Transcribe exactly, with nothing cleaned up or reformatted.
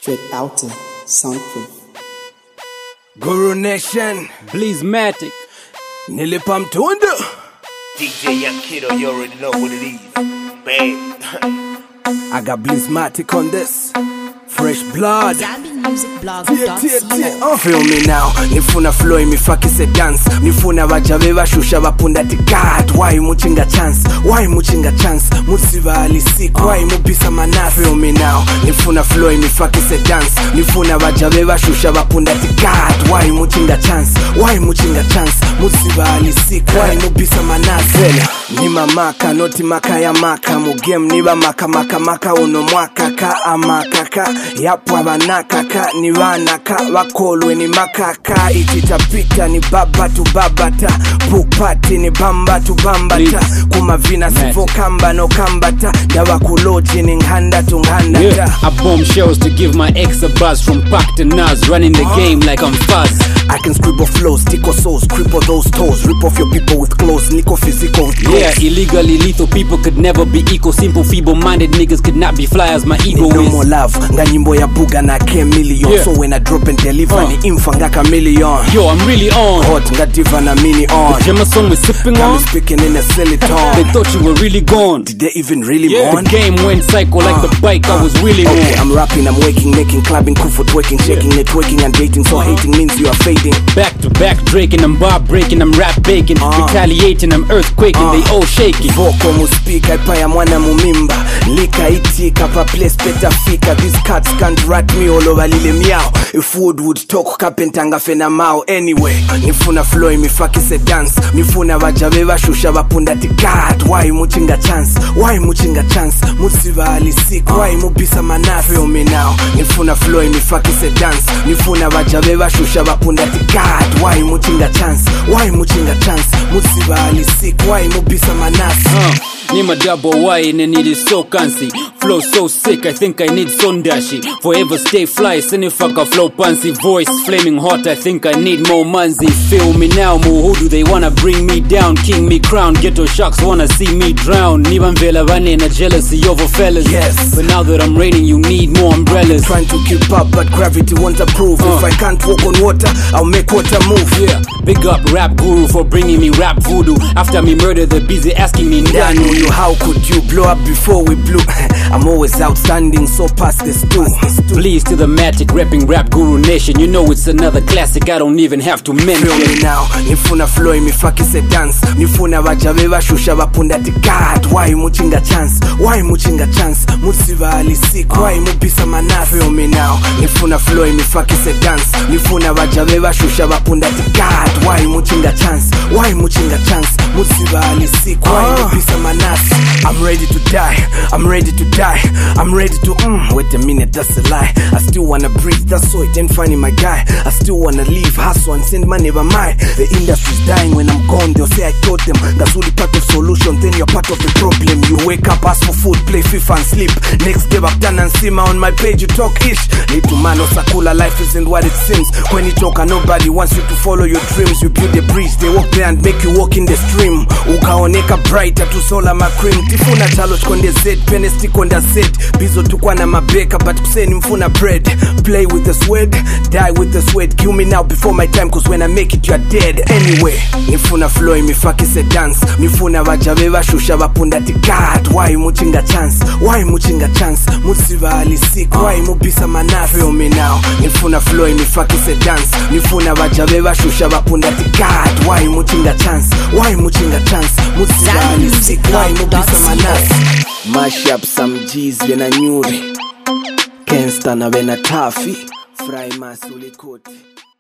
Straight out soundproof. Guru Nation, Blizmatic, nilipa mtunda. D J Young Kiddo, you already know what it is. Bad. I got Blizmatic on this. Fresh blood. Tia, tia, tia. Oh. Feel me now. Nifuna flow imifaki se dance. Nifuna wajabe bashusha bapunda ti God. Why muchinga chance? Why muchinga chance? Musiva alisik. Why mubisa manasi? Feel me now. Nifuna flow imifaki se dance. Nifuna wajabe bashusha bapunda ti God. Why muchinga chance? Why muchinga chance? Musiva alisik. Why mubisa manasi? Ni mamaka noti maka ya maka. Mugem niba maka maka maka uno mwaka ka amakaka. Yapo abanakaka ni wanaka wakolwe ni makaka ititapita ni baba tu babata pupati ni bamba tu bambata kumavina sivo kamba no kambata dawa kuloji ni nganda tu nganda. Yeah, I bomb shells to give my ex a buzz from Pac to Nas, running the game like I'm Fuzz. I can scribble flows, tickle souls, cripple those toes, rip off your people with clothes, nico physical. Yeah, illegally lethal people could never be equal. Simple, feeble-minded niggas could not be fly as my ego no is. No more love, nga nyimbo ya buga na ke million. Yeah. So when I drop and deliver, uh. ni infa nga ka million. Yo, I'm really on. Hot nga diva na mini on. The Gemma song we're sipping on. I'm speaking in a silly tone. They thought you were really gone. Did they even really yeah, mourn? The game went psycho uh. like the bike uh. I was really on. Okay, I'm rapping, I'm waking, making, clubbing, cool for twerking, shaking, yeah. networking and dating. So uh. hating means you are fading. Back to back, draking, I'm bar breaking, I'm rap baking, uh. retaliating, I'm earthquaking, uh. they all shaking. Voko muspika, ipaya mwana mumimba. Lika itika, pa place better fika. These cats can't rat me all over lile miao. If wood would talk, kapentanga fena mao. Anyway, nifuna flow imifaki se dance. Nifuna wajabe bashusha bapunda ti God. Why muchinga chance? Why muchinga chance? Musiva alisik. Why mubisa manasi? Feel me now. Nifuna flow imifaki se dance. Nifuna wajabe bashusha bapunda ti God. Why muchinga chance? Why muchinga chance? Musiva alisik. Why mubisa manasi? Uh. Nima double Y and it is so fancy. Flow so sick, I think I need sondashi. Forever stay fly, sinifaka flow pansy. Voice flaming hot, I think I need more manzi. Feel me now, mo who do they wanna bring me down? King me crown, ghetto sharks wanna see me drown. Niban vela vane na jealousy over fellas. Yes, but now that I'm raining, you need more umbrellas. Trying to keep up, but gravity won't approve. uh. If I can't walk on water, I'll make water move. Yeah, big up Rap Guru for bringing me rap voodoo. After me murder, they're busy asking me Ndanu. You, how could you blow up before we blew? I'm always outstanding, so past the stool. Please to the Matic, rapping Rap Guru Nation. You know it's another classic, I don't even have to mention. Feel me now, nifuna flow imifaki se dance. Nifuna wajabe bashusha bapunda ti God. Why muchinga chance? Why muchinga chance? Musiva alisik. Why mubisa manasi? Feel me now, nifuna flow imifaki se dance. Nifuna wajabe bashusha bapunda ti God. Why muchinga chance? Why muchinga chance? Musiva alisik. Why mubisa manasi? I'm ready to die, I'm ready to die, I'm ready to mm, wait a minute, that's a lie. I still wanna breathe, that's so it ain't funny my guy. I still wanna leave, hustle and send money by my. The industry's dying when I'm gone, they'll say I taught them. That's only part of solution, then you're part of the problem. You wake up, ask for food, play FIFA and sleep. Next day back down and sima on my page, you talk ish. Need to man or sakula, life isn't what it seems. When you talk and nobody wants you to follow your dreams. You build a bridge, they walk there and make you walk in the stream. Ukaoneka brighter to solar my cream. Tifuna chalo chkonde Z, pene stick on the set. Bizo tukwa na mabeka, but kuseni mfuna bread. Play with the sweat, die with the sweat. Kill me now before my time, cause when I make it you're dead. Anyway, nifuna flow imifaki se dance. Nifuna wajabe bashusha bapunda ti God. Why muchinga chance? Why muchinga chance? Musiva alisik. Why mubisa manasi? Feel me now, nifuna flow imifaki se dance. Nifuna wajabe bashusha bapunda ti God. Why muchinga chance? Why muchinga chance? Musiva alisik. Why mubisa manasi? Mash up some G's vena nyuri. Kensta na vena tafi. Fry masuli koti.